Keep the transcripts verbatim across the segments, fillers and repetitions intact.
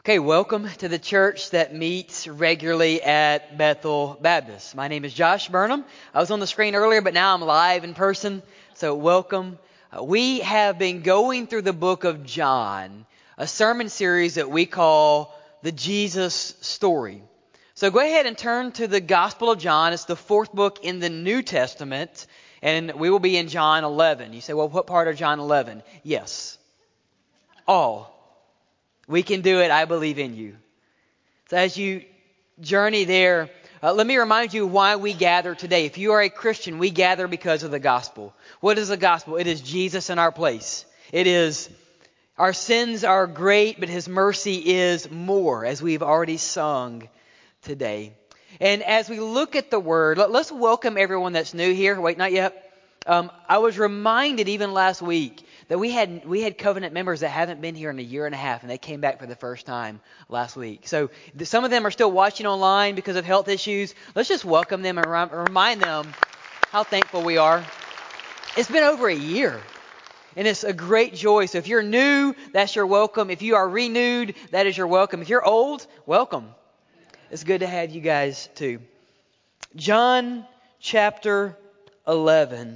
Okay, welcome to the church that meets regularly at Bethel Baptist. My name is Josh Burnham. I was on the screen earlier, but now I'm live in person, so welcome. Uh, we have been going through the book of John, a sermon series that we call the Jesus Story. So go ahead and turn to the Gospel of John. It's the fourth book in the New Testament, and we will be in John eleven. You say, well, what part of John eleven? Yes, all. We can do it. I believe in you. So as you journey there, uh, let me remind you why we gather today. If you are a Christian, we gather because of the gospel. What is the gospel? It is Jesus in our place. It is our sins are great, but His mercy is more, as we've already sung today. And as we look at the Word, let, let's welcome everyone that's new here. Wait, not yet. Um, I was reminded even last week that we had we had covenant members that haven't been here in a year and a half, and they came back for the first time last week. So th- some of them are still watching online because of health issues. Let's just welcome them and rem- remind them how thankful we are. It's been over a year, and it's a great joy. So if you're new, that's your welcome. If you are renewed, that is your welcome. If you're old, welcome. It's good to have you guys too. John chapter eleven.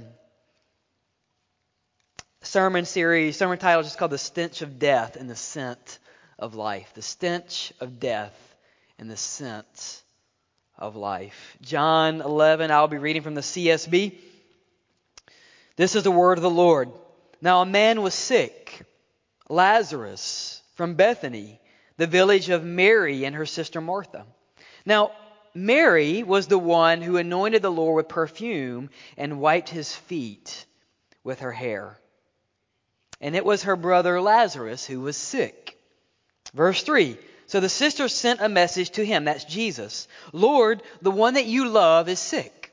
Sermon series, sermon title is just called The Stench of Death and the Scent of Life. The Stench of Death and the Scent of Life. John eleven, I'll be reading from the C S B. This is the word of the Lord. Now a man was sick, Lazarus from Bethany, the village of Mary and her sister Martha. Now Mary was the one who anointed the Lord with perfume and wiped His feet with her hair. And it was her brother Lazarus who was sick. Verse three. So the sisters sent a message to him, that's Jesus. Lord, the one that you love is sick.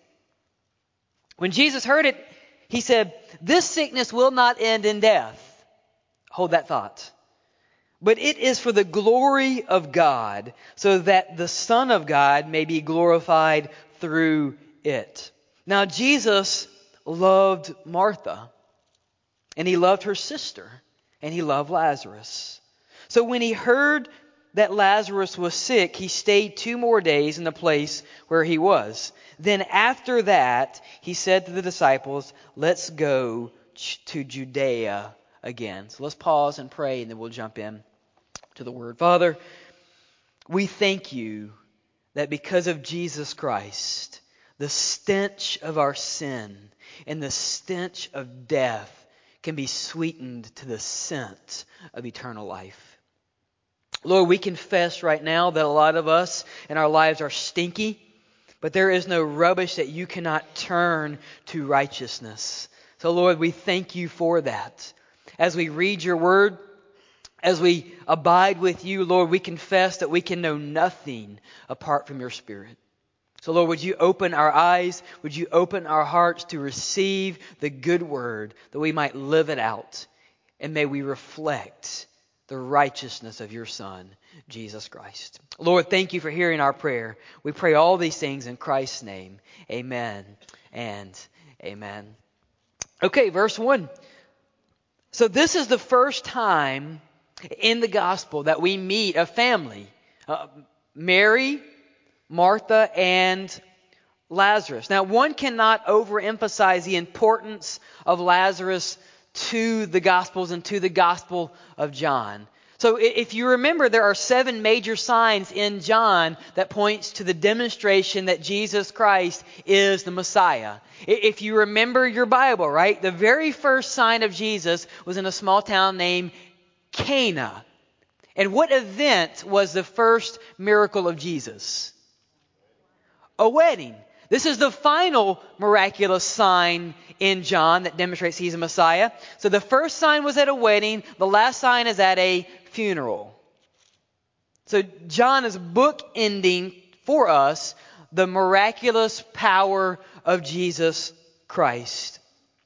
When Jesus heard it, He said, this sickness will not end in death. Hold that thought. But it is for the glory of God, so that the Son of God may be glorified through it. Now Jesus loved Martha. And He loved her sister, and He loved Lazarus. So when He heard that Lazarus was sick, He stayed two more days in the place where he was. Then after that, He said to the disciples, let's go to Judea again. So let's pause and pray, and then we'll jump in to the Word. Father, we thank You that because of Jesus Christ, the stench of our sin and the stench of death can be sweetened to the scent of eternal life. Lord, we confess right now that a lot of us in our lives are stinky, but there is no rubbish that You cannot turn to righteousness. So Lord, we thank You for that. As we read Your word, as we abide with You, Lord, we confess that we can know nothing apart from Your Spirit. So Lord, would You open our eyes, would You open our hearts to receive the good word, that we might live it out, and may we reflect the righteousness of Your Son, Jesus Christ. Lord, thank You for hearing our prayer. We pray all these things in Christ's name. Amen and amen. Okay, verse one. So this is the first time in the gospel that we meet a family. Uh, Mary, Martha, and Lazarus. Now, one cannot overemphasize the importance of Lazarus to the Gospels and to the Gospel of John. So if you remember, there are seven major signs in John that points to the demonstration that Jesus Christ is the Messiah. If you remember your Bible, right, the very first sign of Jesus was in a small town named Cana. And what event was the first miracle of Jesus? A wedding. This is the final miraculous sign in John that demonstrates He's a Messiah. So the first sign was at a wedding. The last sign is at a funeral. So John is bookending for us the miraculous power of Jesus Christ.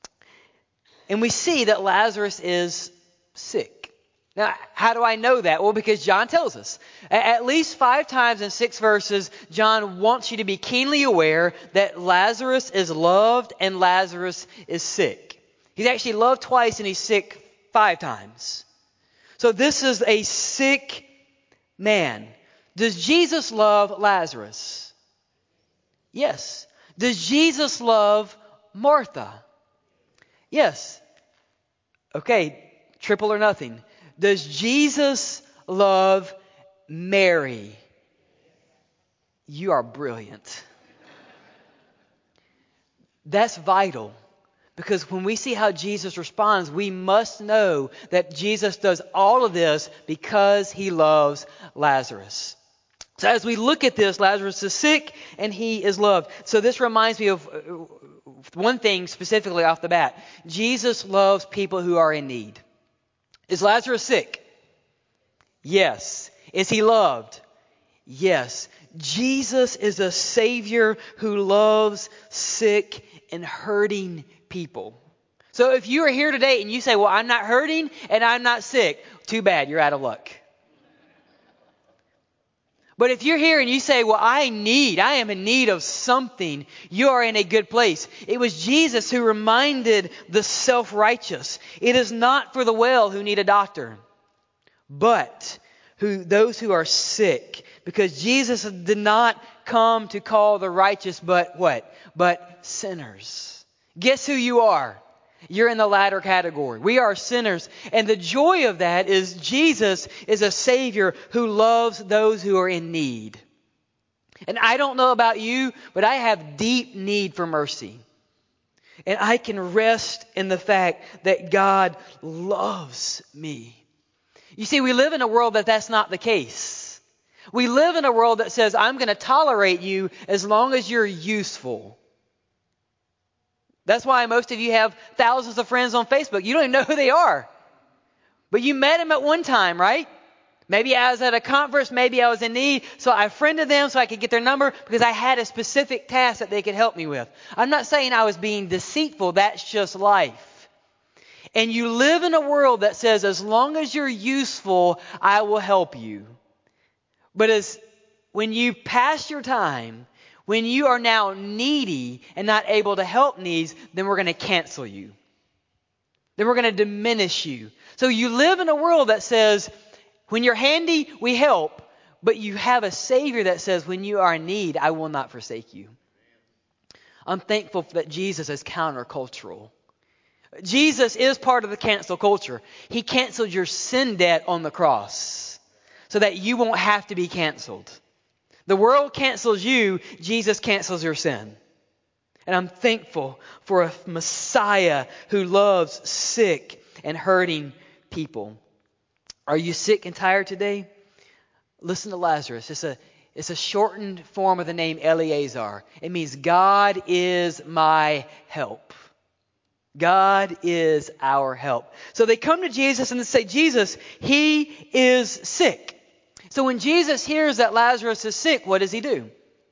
And we see that Lazarus is sick. Now, how do I know that? Well, because John tells us. At least five times in six verses, John wants you to be keenly aware that Lazarus is loved and Lazarus is sick. He's actually loved twice and he's sick five times. So this is a sick man. Does Jesus love Lazarus? Yes. Does Jesus love Martha? Yes. Okay, triple or nothing. Does Jesus love Mary? You are brilliant. That's vital. Because when we see how Jesus responds, we must know that Jesus does all of this because he loves Lazarus. So as we look at this, Lazarus is sick and he is loved. So this reminds me of one thing specifically off the bat. Jesus loves people who are in need. Is Lazarus sick? Yes. Is he loved? Yes. Jesus is a Savior who loves sick and hurting people. So if you are here today and you say, well, I'm not hurting and I'm not sick, too bad, you're out of luck. But if you're here and you say, well, I need, I am in need of something, you are in a good place. It was Jesus who reminded the self-righteous, it is not for the well who need a doctor, but who those who are sick. Because Jesus did not come to call the righteous, but what? But sinners. Guess who you are? You're in the latter category. We are sinners. And the joy of that is Jesus is a Savior who loves those who are in need. And I don't know about you, but I have deep need for mercy. And I can rest in the fact that God loves me. You see, we live in a world that that's not the case. We live in a world that says, I'm going to tolerate you as long as you're useful. That's why most of you have thousands of friends on Facebook. You don't even know who they are. But you met them at one time, right? Maybe I was at a conference, maybe I was in need, so I friended them so I could get their number because I had a specific task that they could help me with. I'm not saying I was being deceitful, that's just life. And you live in a world that says, as long as you're useful, I will help you. But as when you pass your time, when you are now needy and not able to help needs, then we're going to cancel you. Then we're going to diminish you. So you live in a world that says, when you're handy, we help. But you have a Savior that says, when you are in need, I will not forsake you. I'm thankful that Jesus is countercultural. Jesus is part of the cancel culture. He canceled your sin debt on the cross so that you won't have to be canceled. The world cancels you, Jesus cancels your sin. And I'm thankful for a Messiah who loves sick and hurting people. Are you sick and tired today? Listen to Lazarus. It's a, it's a shortened form of the name Eleazar. It means God is my help. God is our help. So they come to Jesus and they say, Jesus, he is sick. So when Jesus hears that Lazarus is sick, what does he do?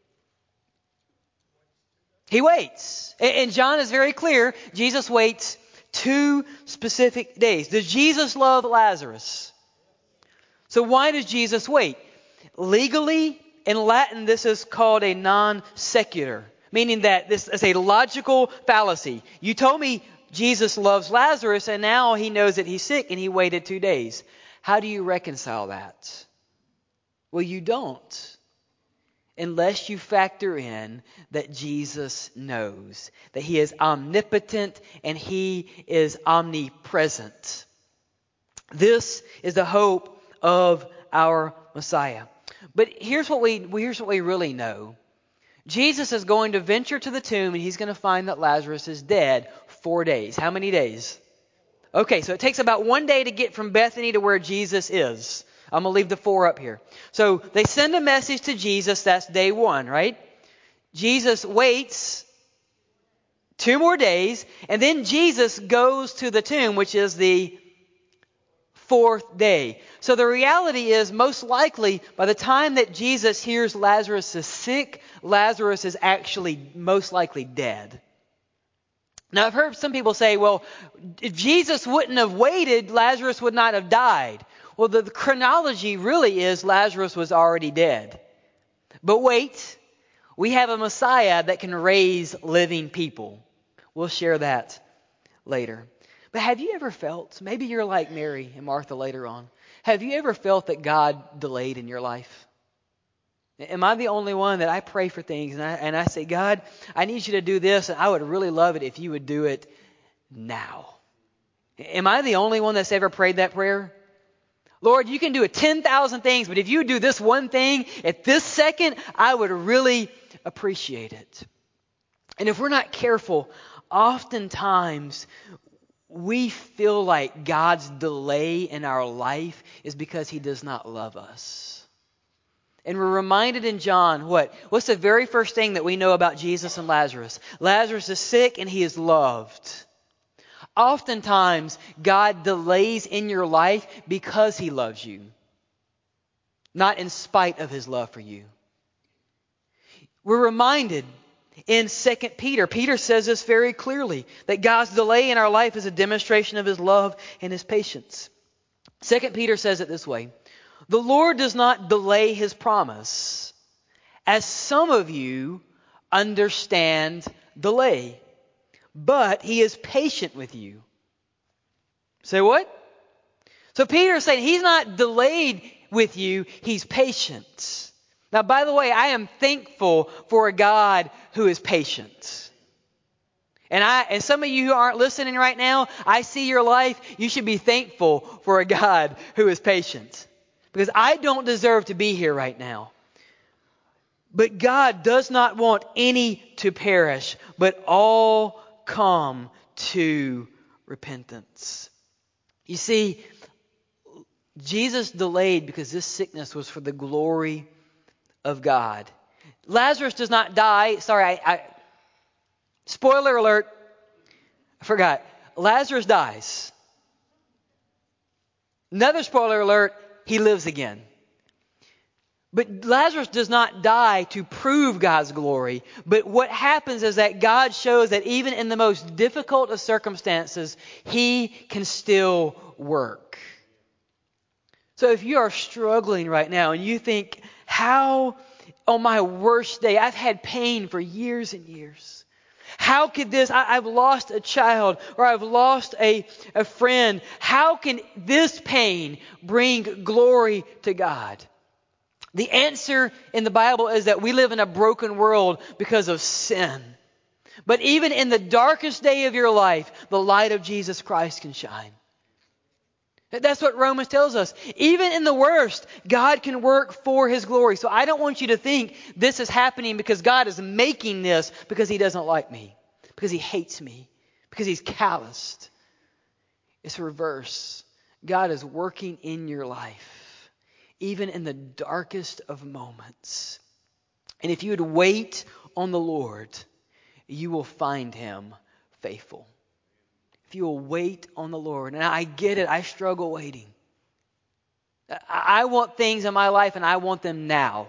He waits. And John is very clear. Jesus waits two specific days. Does Jesus love Lazarus? So why does Jesus wait? Legally, in Latin, this is called a non sequitur, meaning that this is a logical fallacy. You told me Jesus loves Lazarus, and now he knows that he's sick, and he waited two days. How do you reconcile that? Well, you don't, unless you factor in that Jesus knows, that he is omnipotent and he is omnipresent. This is the hope of our Messiah. But here's what we here's what we really know. Jesus is going to venture to the tomb and he's going to find that Lazarus is dead four days. How many days? Okay, so it takes about one day to get from Bethany to where Jesus is. I'm going to leave the four up here. So they send a message to Jesus. That's day one, right? Jesus waits two more days. And then Jesus goes to the tomb, which is the fourth day. So the reality is, most likely, by the time that Jesus hears Lazarus is sick, Lazarus is actually most likely dead. Now, I've heard some people say, well, if Jesus wouldn't have waited, Lazarus would not have died. Well, the, the chronology really is Lazarus was already dead. But wait, we have a Messiah that can raise living people. We'll share that later. But have you ever felt, maybe you're like Mary and Martha later on, have you ever felt that God delayed in your life? Am I the only one that I pray for things and I, and I say, God, I need you to do this, and I would really love it if you would do it now? Am I the only one that's ever prayed that prayer? Lord, you can do ten thousand things, but if you do this one thing at this second, I would really appreciate it. And if we're not careful, oftentimes we feel like God's delay in our life is because He does not love us. And we're reminded in John, what? What's the very first thing that we know about Jesus and Lazarus? Lazarus is sick and he is loved. Oftentimes, God delays in your life because He loves you, not in spite of His love for you. We're reminded in Second Peter, Peter says this very clearly, that God's delay in our life is a demonstration of His love and His patience. Second Peter says it this way, the Lord does not delay His promise, as some of you understand delay, but He is patient with you. Say what? So Peter is saying He's not delayed with you, He's patient. Now, by the way, I am thankful for a God who is patient. And I, and some of you who aren't listening right now, I see your life. You should be thankful for a God who is patient. Because I don't deserve to be here right now. But God does not want any to perish, but all come to repentance. You see, Jesus delayed because this sickness was for the glory of God. Lazarus does not die. Sorry, I, I spoiler alert. I forgot. Lazarus dies. Another spoiler alert, he lives again. But Lazarus does not die to prove God's glory. But what happens is that God shows that even in the most difficult of circumstances, He can still work. So if you are struggling right now and you think, how on my worst day, I've had pain for years and years. How could this, I, I've lost a child or I've lost a, a friend. How can this pain bring glory to God? The answer in the Bible is that we live in a broken world because of sin. But even in the darkest day of your life, the light of Jesus Christ can shine. That's what Romans tells us. Even in the worst, God can work for His glory. So I don't want you to think this is happening because God is making this because He doesn't like me, because He hates me, because He's calloused. It's reverse. God is working in your life, even in the darkest of moments. And if you would wait on the Lord, you will find Him faithful. If you will wait on the Lord. And I get it. I struggle waiting. I want things in my life and I want them now.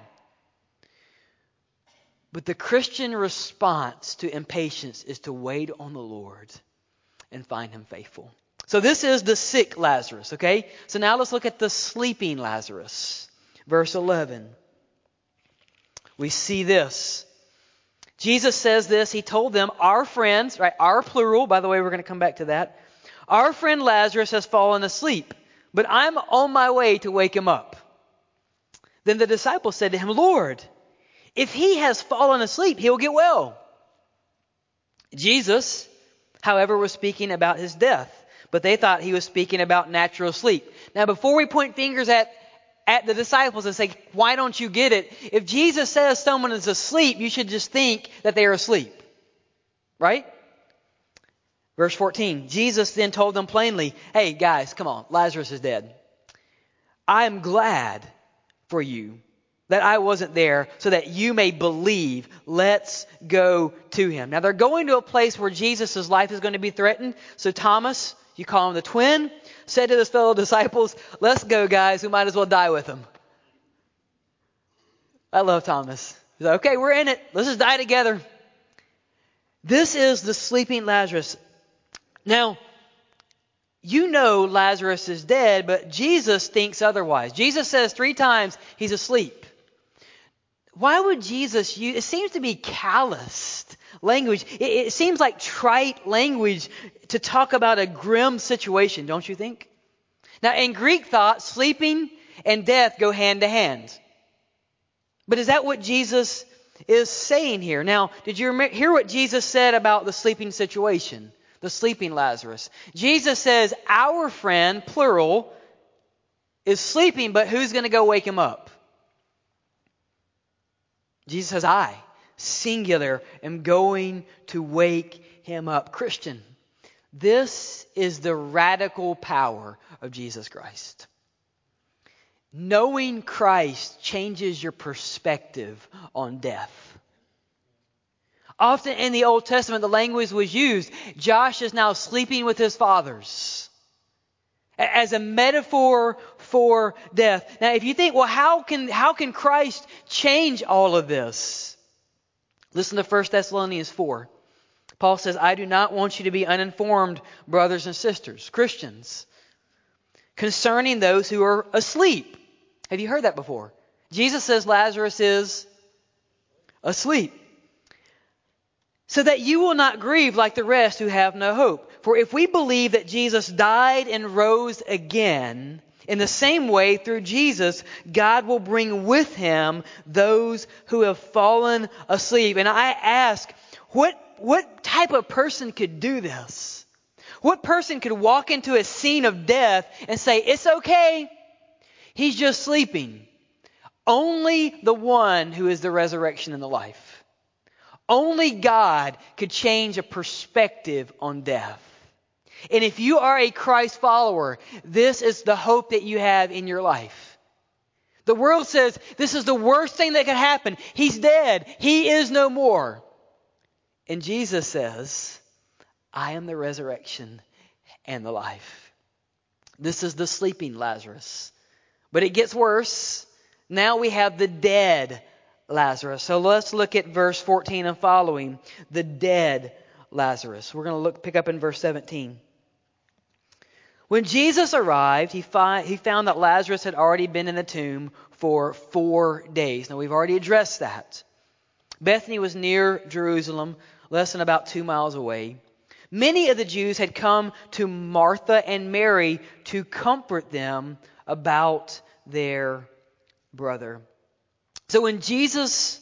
But the Christian response to impatience is to wait on the Lord and find Him faithful. So this is the sick Lazarus, okay? So now let's look at the sleeping Lazarus. Verse eleven. We see this. Jesus says this, He told them, our friends, right, our plural, by the way, we're going to come back to that. Our friend Lazarus has fallen asleep, but I'm on my way to wake him up. Then the disciples said to Him, Lord, if he has fallen asleep, he will get well. Jesus, however, was speaking about his death, but they thought He was speaking about natural sleep. Now, before we point fingers at at the disciples and say, why don't you get it? If Jesus says someone is asleep, you should just think that they are asleep. Right? Verse fourteen, Jesus then told them plainly, hey guys, come on, Lazarus is dead. I am glad for you that I wasn't there so that you may believe. Let's go to him. Now they're going to a place where Jesus' life is going to be threatened. So Thomas, you call him the twin, said to his fellow disciples, let's go guys, we might as well die with him. I love Thomas. He's like, okay, we're in it. Let's just die together. This is the sleeping Lazarus. Now, you know Lazarus is dead, but Jesus thinks otherwise. Jesus says three times he's asleep. Why would Jesus use, it seems to be calloused language. It, it seems like trite language to talk about a grim situation, don't you think? Now, in Greek thought, sleeping and death go hand to hand. But is that what Jesus is saying here? Now, did you remember, hear what Jesus said about the sleeping situation, the sleeping Lazarus? Jesus says, our friend, plural, is sleeping, but who's going to go wake him up? Jesus says, I, singular, am going to wake him up. Christian, this is the radical power of Jesus Christ. Knowing Christ changes your perspective on death. Often in the Old Testament, the language was used, Josh is now sleeping with his fathers, as a metaphor for death. Now, if you think, well, how can how can Christ change all of this? Listen to First Thessalonians four. Paul says, I do not want you to be uninformed, brothers and sisters, Christians, concerning those who are asleep. Have you heard that before? Jesus says Lazarus is asleep. So that you will not grieve like the rest who have no hope. For if we believe that Jesus died and rose again, in the same way through Jesus, God will bring with him those who have fallen asleep. And I ask, what, what type of person could do this? What person could walk into a scene of death and say, it's okay, he's just sleeping? Only the one who is the resurrection and the life. Only God could change a perspective on death. And if you are a Christ follower, this is the hope that you have in your life. The world says this is the worst thing that could happen. He's dead. He is no more. And Jesus says, I am the resurrection and the life. This is the sleeping Lazarus. But it gets worse. Now we have the dead Lazarus. So let's look at verse fourteen and following. The dead Lazarus. We're going to look pick up in verse seventeen. When Jesus arrived, he, fi- he found that Lazarus had already been in the tomb for four days. Now we've already addressed that. Bethany was near Jerusalem, less than about two miles away. Many of the Jews had come to Martha and Mary to comfort them about their brother. So when Jesus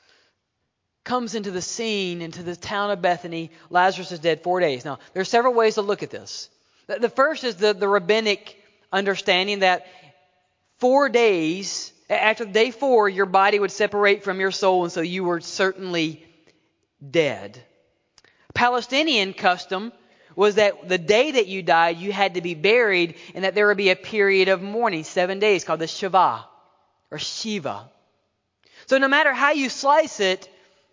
comes into the scene, into the town of Bethany, Lazarus is dead four days. Now, there are several ways to look at this. The first is the, the rabbinic understanding that four days, after day four, your body would separate from your soul, and so you were certainly dead. Palestinian custom was that the day that you died, you had to be buried, and that there would be a period of mourning, seven days, called the Shiva, or Shiva. So no matter how you slice it,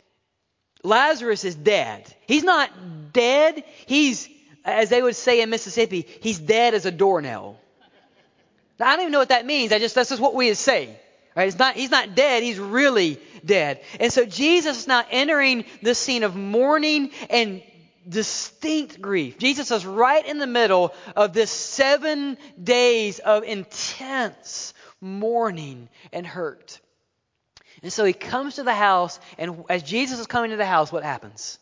Lazarus is dead. He's not dead. He's, as they would say in Mississippi, he's dead as a doornail. Now, I don't even know what that means. I just that's just what we would say. Right? It's not, he's not dead. He's really dead. And so Jesus is now entering this scene of mourning and distinct grief. Jesus is right in the middle of this seven days of intense mourning and hurt. And so he comes to the house, and as Jesus is coming to the house, what happens?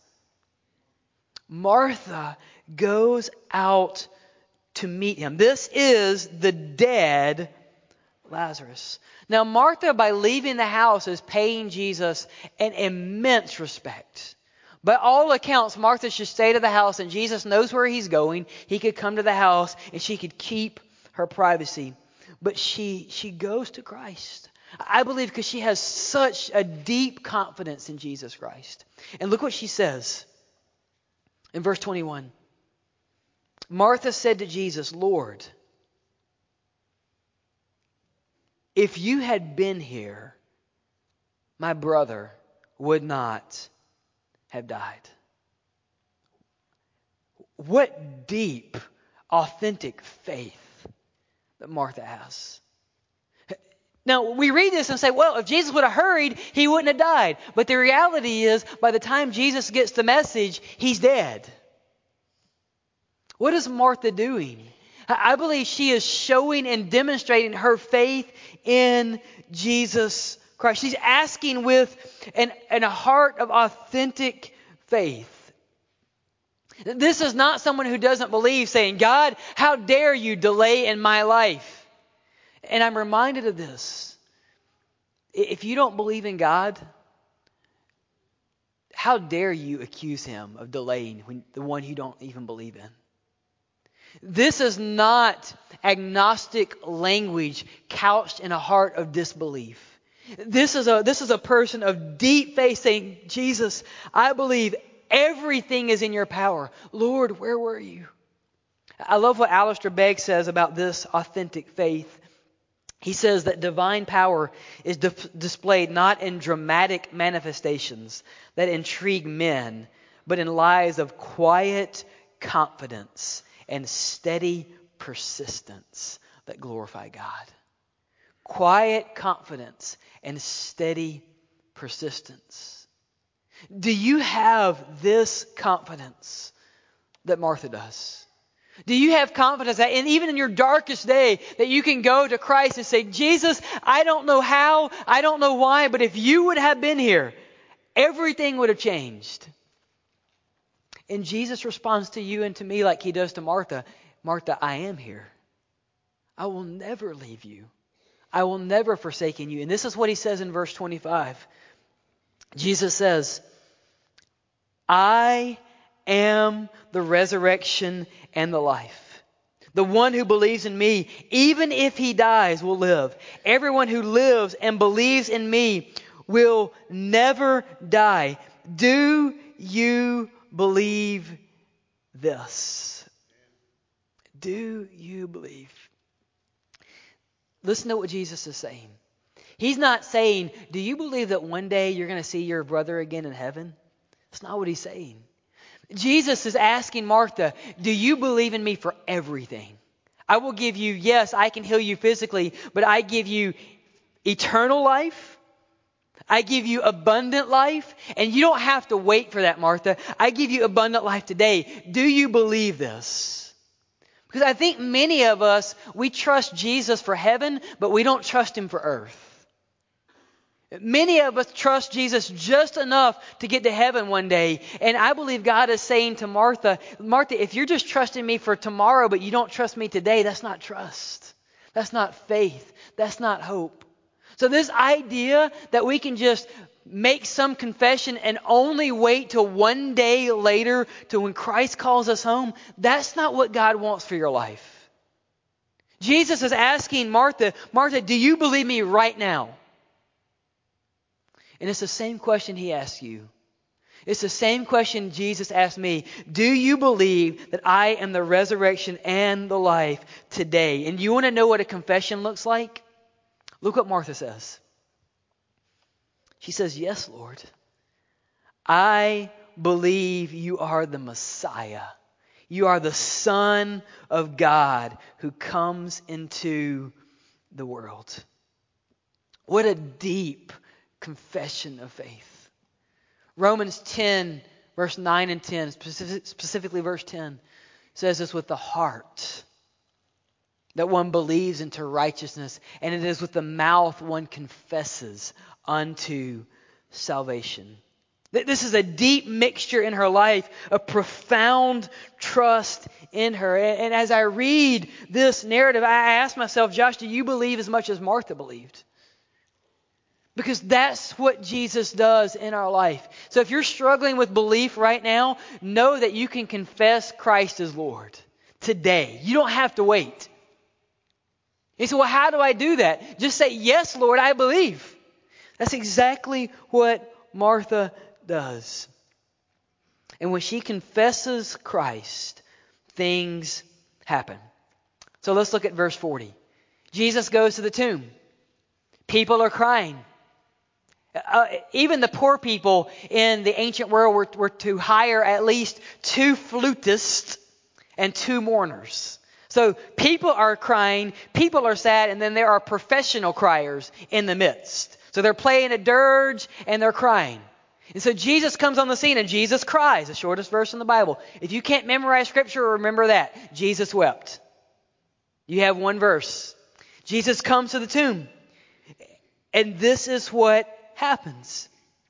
Martha goes out to meet him. This is the dead Lazarus. Now, Martha, by leaving the house, is paying Jesus an immense respect. By all accounts, Martha should stay to the house, and Jesus knows where he's going. He could come to the house, and she could keep her privacy. But she she goes to Christ. I believe because she has such a deep confidence in Jesus Christ. And look what she says in verse twenty-one. Martha said to Jesus, Lord, if you had been here, my brother would not have died. What deep, authentic faith that Martha has. Now, we read this and say, well, if Jesus would have hurried, he wouldn't have died. But the reality is, by the time Jesus gets the message, he's dead. What is Martha doing? I believe she is showing and demonstrating her faith in Jesus Christ. She's asking with an, an a heart of authentic faith. This is not someone who doesn't believe saying, God, how dare you delay in my life? And I'm reminded of this. If you don't believe in God, how dare you accuse him of delaying when the one you don't even believe in? This is not agnostic language couched in a heart of disbelief. This is a, this is a person of deep faith saying, Jesus, I believe everything is in your power. Lord, where were you? I love what Alistair Begg says about this authentic faith. He says that divine power is dif- displayed not in dramatic manifestations that intrigue men, but in lives of quiet confidence and steady persistence that glorify God. Quiet confidence and steady persistence. Do you have this confidence that Martha does? Do you have confidence that and even in your darkest day that you can go to Christ and say, Jesus, I don't know how, I don't know why, but if you would have been here, everything would have changed. And Jesus responds to you and to me like he does to Martha. Martha, I am here. I will never leave you. I will never forsake you. And this is what he says in verse twenty-five. Jesus says, I am the resurrection and the life. The one who believes in me, even if he dies, will live. Everyone who lives and believes in me will never die. Do you believe this? Do you believe? Listen to what Jesus is saying. He's not saying, do you believe that one day you're going to see your brother again in heaven? That's not what he's saying. Jesus is asking Martha, do you believe in me for everything? I will give you, yes, I can heal you physically, but I give you eternal life. I give you abundant life. And you don't have to wait for that, Martha. I give you abundant life today. Do you believe this? Because I think many of us, we trust Jesus for heaven, but we don't trust him for earth. Many of us trust Jesus just enough to get to heaven one day. And I believe God is saying to Martha, Martha, if you're just trusting me for tomorrow, but you don't trust me today, that's not trust. That's not faith. That's not hope. So this idea that we can just make some confession and only wait till one day later to when Christ calls us home, that's not what God wants for your life. Jesus is asking Martha, Martha, do you believe me right now? And it's the same question he asks you. It's the same question Jesus asked me. Do you believe that I am the resurrection and the life today? And you want to know what a confession looks like? Look what Martha says. She says, yes, Lord. I believe you are the Messiah. You are the Son of God who comes into the world. What a deep confession of faith. Romans ten, verse nine and ten, specific, specifically verse ten, says this with the heart that one believes into righteousness, and it is with the mouth one confesses unto salvation. This is a deep mixture in her life, a profound trust in her. And as I read this narrative, I ask myself, Josh, do you believe as much as Martha believed? Because that's what Jesus does in our life. So if you're struggling with belief right now, know that you can confess Christ as Lord today. You don't have to wait. You say, well, how do I do that? Just say, yes, Lord, I believe. That's exactly what Martha does. And when she confesses Christ, things happen. So let's look at verse forty. Jesus goes to the tomb. People are crying. Uh, even the poor people in the ancient world were, were to hire at least two flutists and two mourners. So people are crying, people are sad, and then there are professional criers in the midst. So they're playing a dirge and they're crying. And so Jesus comes on the scene and Jesus cries, the shortest verse in the Bible. If you can't memorize scripture, remember that. Jesus wept. You have one verse. Jesus comes to the tomb. And this is what happens.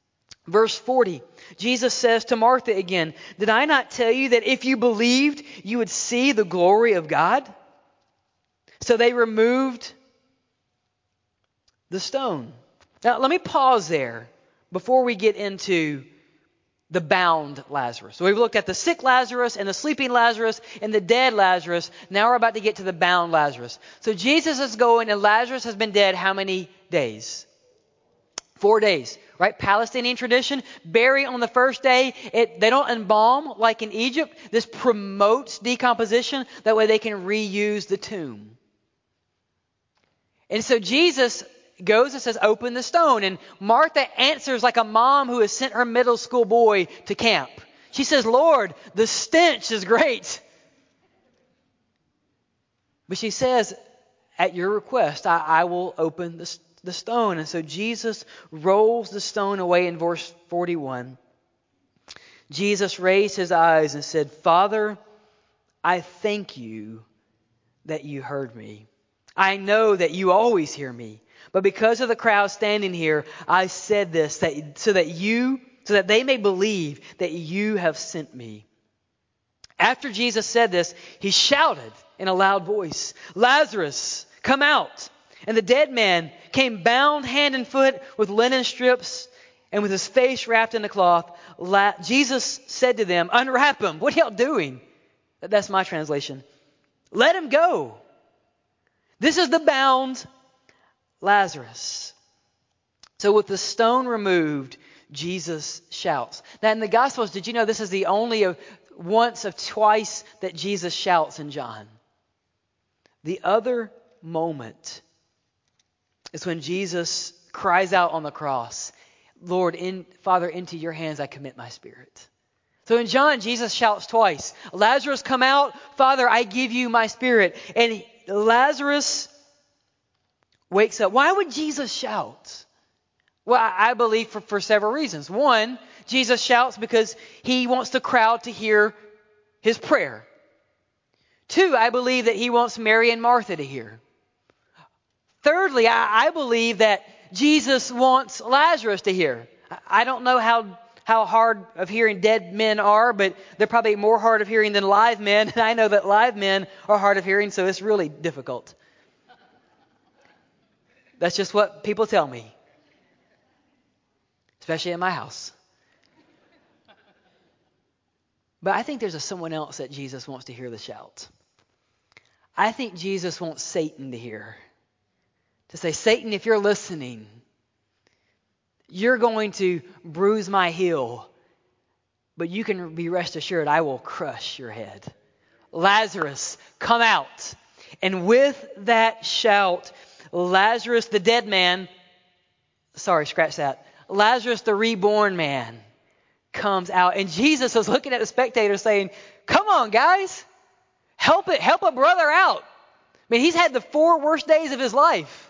Verse forty, Jesus says to Martha again, "Did I not tell you that if you believed, you would see the glory of God?" So they removed the stone. Now, let me pause there before we get into the bound Lazarus. So we've looked at the sick Lazarus and the sleeping Lazarus and the dead Lazarus. Now we're about to get to the bound Lazarus. So Jesus is going and Lazarus has been dead how many days? Four days, right? Palestinian tradition, bury on the first day. It, they don't embalm like in Egypt. This promotes decomposition. That way they can reuse the tomb. And so Jesus goes and says, "Open the stone." And Martha answers like a mom who has sent her middle school boy to camp. She says, "Lord, the stench is great." But she says, "At your request, I, I will open the, the stone." And so Jesus rolls the stone away in verse forty-one. Jesus raised his eyes and said, "Father, I thank you that you heard me. I know that you always hear me. But because of the crowd standing here, I said this that, so that you, so that they may believe that you have sent me." After Jesus said this, he shouted in a loud voice, "Lazarus, come out." And the dead man came bound hand and foot with linen strips and with his face wrapped in a cloth. La- Jesus said to them, "Unwrap him." What are y'all doing? That's my translation. "Let him go." This is the bound Lazarus. So with the stone removed, Jesus shouts. Now in the Gospels, did you know this is the only of once of twice that Jesus shouts in John? The other moment is when Jesus cries out on the cross, "Lord, in Father, into your hands I commit my spirit." So in John, Jesus shouts twice. "Lazarus, come out. Father, I give you my spirit." And Lazarus wakes up. Why would Jesus shout? Well, I believe for, for several reasons. One, Jesus shouts because he wants the crowd to hear his prayer. Two, I believe that he wants Mary and Martha to hear. Thirdly, I, I believe that Jesus wants Lazarus to hear. I don't know how, how hard of hearing dead men are, but they're probably more hard of hearing than live men. And I know that live men are hard of hearing, so it's really difficult. That's just what people tell me. Especially in my house. But I think there's a someone else that Jesus wants to hear the shout. I think Jesus wants Satan to hear. To say, "Satan, if you're listening, you're going to bruise my heel. But you can be rest assured I will crush your head. Lazarus, come out." And with that shout, Lazarus, the dead man, sorry, scratch that. Lazarus, the reborn man, comes out. And Jesus is looking at the spectators saying, "Come on, guys. Help it. Help a brother out." I mean, he's had the four worst days of his life.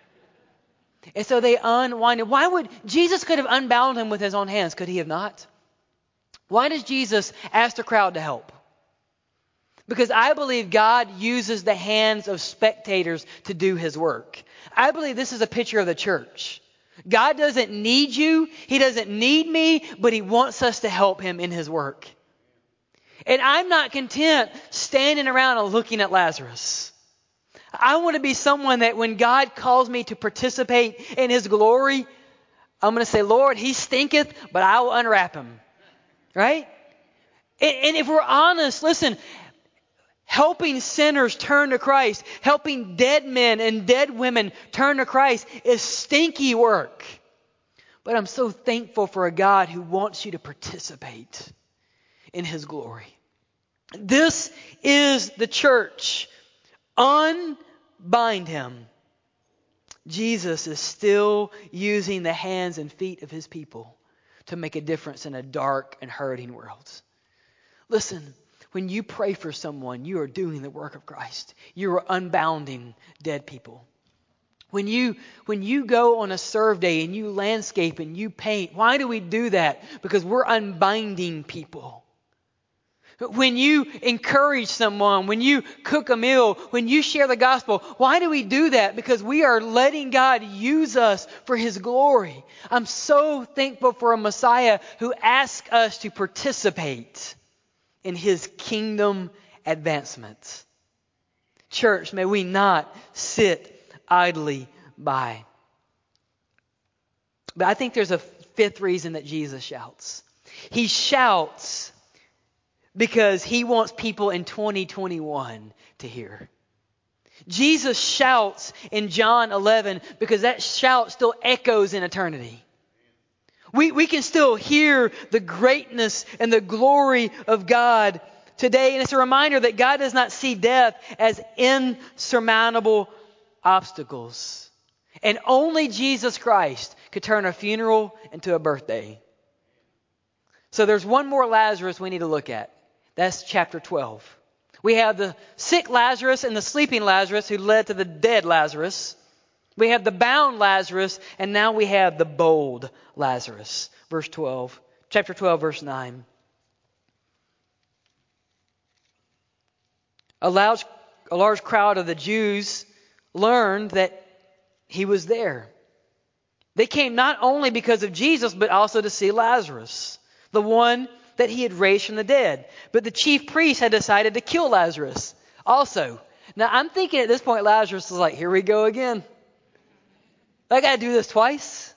And so they unwind him. Why would Jesus could have unbound him with his own hands? Could he have not? Why does Jesus ask the crowd to help? Because I believe God uses the hands of spectators to do his work. I believe this is a picture of the church. God doesn't need you. He doesn't need me, but he wants us to help him in his work. And I'm not content standing around and looking at Lazarus. I want to be someone that when God calls me to participate in his glory, I'm going to say, "Lord, he stinketh, but I will unwrap him." Right? And, and if we're honest, listen, helping sinners turn to Christ, helping dead men and dead women turn to Christ is stinky work. But I'm so thankful for a God who wants you to participate in his glory. This is the church. Unbind him. Jesus is still using the hands and feet of his people to make a difference in a dark and hurting world. Listen, when you pray for someone, you are doing the work of Christ. You are unbounding dead people. When you when you go on a serve day and you landscape and you paint, why do we do that? Because we're unbinding people When you encourage someone, when you cook a meal, when you share the gospel, why do we do that? Because we are letting God use us for His glory. I'm so thankful for a Messiah who asks us to participate in His kingdom advancement. Church, may we not sit idly by. But I think there's a fifth reason that Jesus shouts. He shouts because He wants people in twenty twenty-one to hear. Jesus shouts in John eleven because that shout still echoes in eternity. We, we can still hear the greatness and the glory of God today. And it's a reminder that God does not see death as insurmountable obstacles. And only Jesus Christ could turn a funeral into a birthday. So there's one more Lazarus we need to look at. That's chapter twelve. We have the sick Lazarus and the sleeping Lazarus who led to the dead Lazarus. We have the bound Lazarus, and now we have the bold Lazarus. Verse twelve, chapter twelve, verse nine. A large, a large crowd of the Jews learned that He was there. They came not only because of Jesus, but also to see Lazarus, the one that He had raised from the dead. But the chief priests had decided to kill Lazarus also. Now, I'm thinking at this point, Lazarus is like, here we go again. I got to do this twice.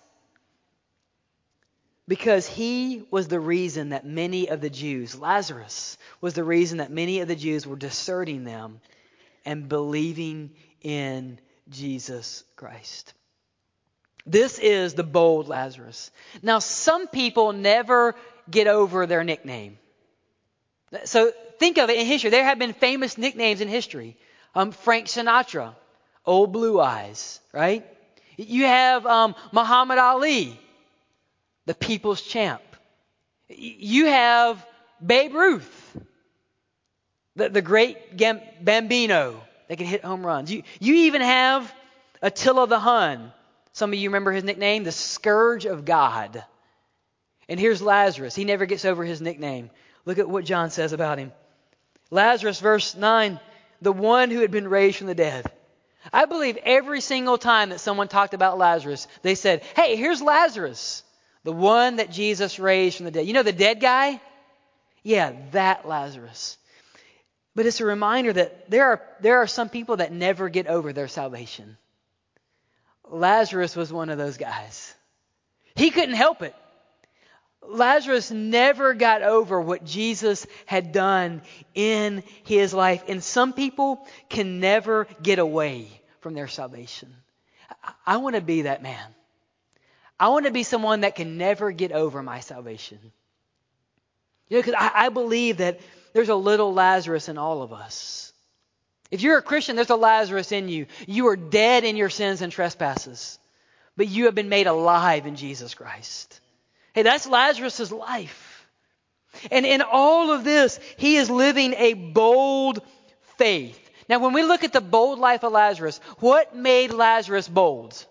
Because he was the reason that many of the Jews, Lazarus was the reason that many of the Jews were deserting them and believing in Jesus Christ. This is the bold Lazarus. Now, some people never get over their nickname. So think of it in history. There have been famous nicknames in history. Um, Frank Sinatra, Old Blue Eyes, right? You have um, Muhammad Ali, the people's champ. You have Babe Ruth, the, the great Gam- Bambino that can hit home runs. You, you even have Attila the Hun. Some of you remember his nickname, the Scourge of God. And here's Lazarus. He never gets over his nickname. Look at what John says about him. Lazarus, verse nine, the one who had been raised from the dead. I believe every single time that someone talked about Lazarus, they said, hey, here's Lazarus, the one that Jesus raised from the dead. You know the dead guy? Yeah, that Lazarus. But it's a reminder that there are, there are some people that never get over their salvation. Lazarus was one of those guys. He couldn't help it. Lazarus never got over what Jesus had done in his life. And some people can never get away from their salvation. I, I want to be that man. I want to be someone that can never get over my salvation. You know, because I, I believe that there's a little Lazarus in all of us. If you're a Christian, there's a Lazarus in you. You are dead in your sins and trespasses, but you have been made alive in Jesus Christ. Hey, that's Lazarus' life. And in all of this, he is living a bold faith. Now, when we look at the bold life of Lazarus, what made Lazarus bold?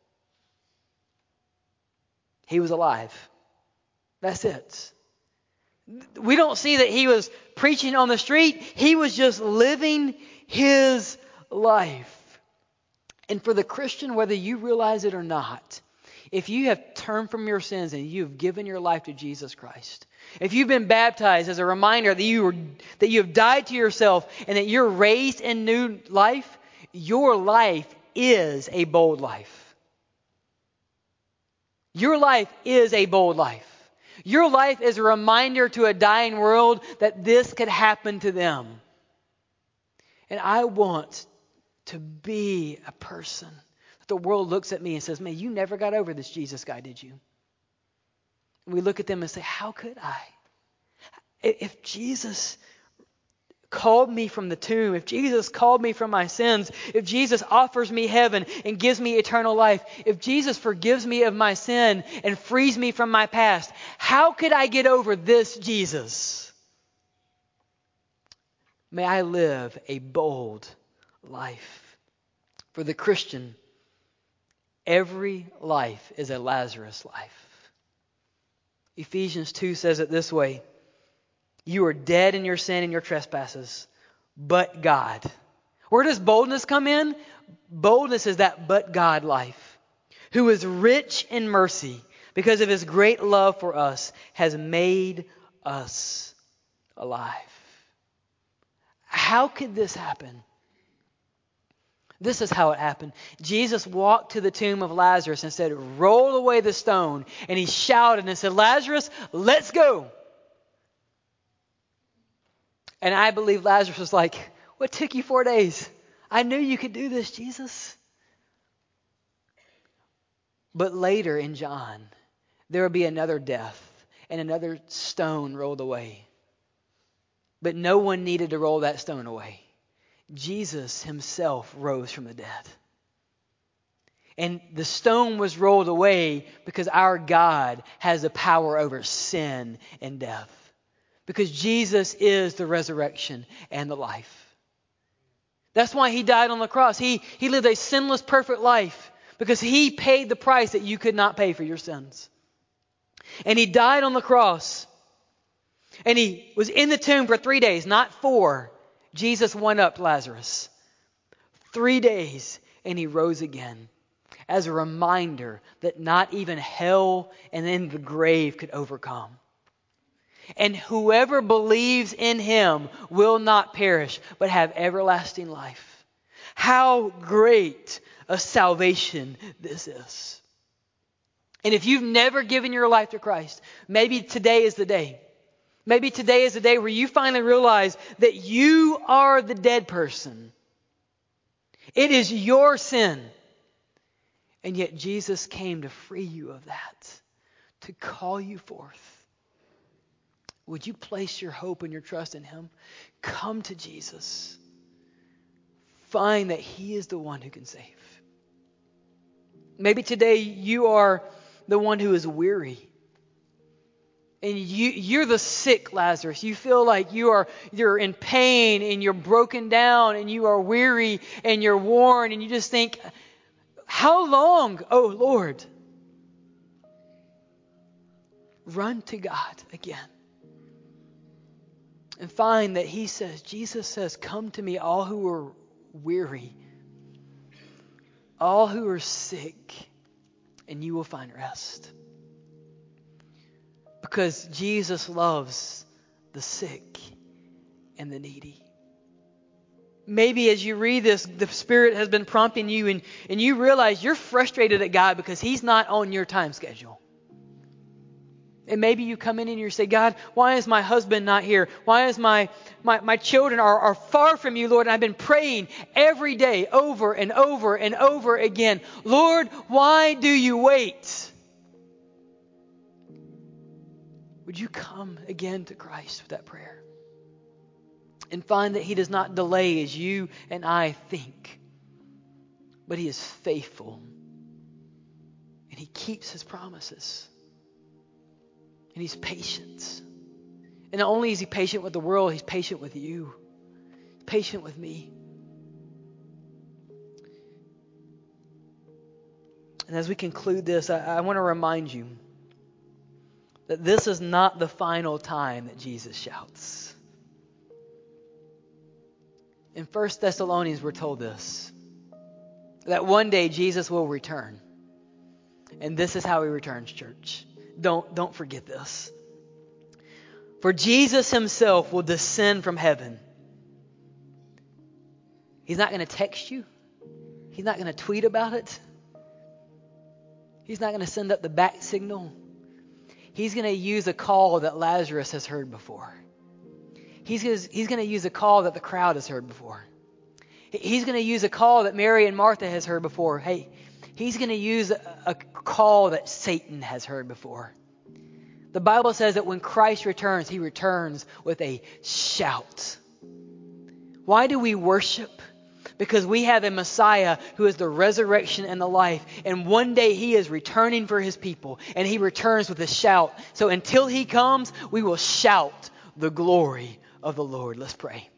He was alive. That's it. We don't see that he was preaching on the street. He was just living his life. And for the Christian, whether you realize it or not, if you have turned from your sins and you've given your life to Jesus Christ, if you've been baptized as a reminder that you were, that you have died to yourself and that you're raised in new life, your life is a bold life. Your life is a bold life. Your life is a reminder to a dying world that this could happen to them. And I want to be a person that the world looks at me and says, man, you never got over this Jesus guy, did you? And we look at them and say, how could I? If Jesus called me from the tomb, if Jesus called me from my sins, if Jesus offers me heaven and gives me eternal life, if Jesus forgives me of my sin and frees me from my past, how could I get over this Jesus? May I live a bold life. For the Christian, every life is a Lazarus life. Ephesians two says it this way. You are dead in your sin and your trespasses, but God. Where does boldness come in? Boldness is that but God life, who is rich in mercy because of his great love for us, has made us alive. How could this happen? This is how it happened. Jesus walked to the tomb of Lazarus and said, roll away the stone. And he shouted and said, Lazarus, let's go. And I believe Lazarus was like, what took you four days? I knew you could do this, Jesus. But later in John, there will be another death and another stone rolled away. But no one needed to roll that stone away. Jesus himself rose from the dead. And the stone was rolled away because our God has the power over sin and death. Because Jesus is the resurrection and the life. That's why he died on the cross. He, he lived a sinless, perfect life because he paid the price that you could not pay for your sins. And he died on the cross. And he was in the tomb for three days, not four. Jesus went up Lazarus. Three days, and he rose again. As a reminder that not even hell and then the grave could overcome. And whoever believes in him will not perish, but have everlasting life. How great a salvation this is. And if you've never given your life to Christ, maybe today is the day. Maybe today is the day where you finally realize that you are the dead person. It is your sin. And yet Jesus came to free you of that, to call you forth. Would you place your hope and your trust in him? Come to Jesus. Find that he is the one who can save. Maybe today you are the one who is weary. And you, you're the sick Lazarus. You feel like you are you're in pain and you're broken down and you are weary and you're worn and you just think, how long, oh Lord? Run to God again. And find that he says, Jesus says, come to me all who are weary, all who are sick, and you will find rest. Because Jesus loves the sick and the needy. Maybe as you read this, the Spirit has been prompting you and, and you realize you're frustrated at God because he's not on your time schedule. And maybe you come in and you say, God, why is my husband not here? Why is my, my, my children are, are far from you, Lord? And I've been praying every day over and over and over again. Lord, why do you wait? Would you come again to Christ with that prayer? And find that he does not delay as you and I think. But he is faithful. And he keeps his promises. And he's patient. And not only is he patient with the world, he's patient with you. He's patient with me. And as we conclude this, I, I want to remind you that this is not the final time that Jesus shouts. In First Thessalonians, we're told this. That one day Jesus will return. And this is how he returns, church. Don't, don't forget this. For Jesus himself will descend from heaven. He's not going to text you. He's not going to tweet about it. He's not going to send up the back signal. He's going to use a call that Lazarus has heard before. He's going to, he's going to use a call that the crowd has heard before. He's going to use a call that Mary and Martha has heard before. Hey, he's going to use a, a call that Satan has heard before. The Bible says that when Christ returns, he returns with a shout. Why do we worship? Because we have a Messiah who is the resurrection and the life. And one day he is returning for his people. And he returns with a shout. So until he comes, we will shout the glory of the Lord. Let's pray.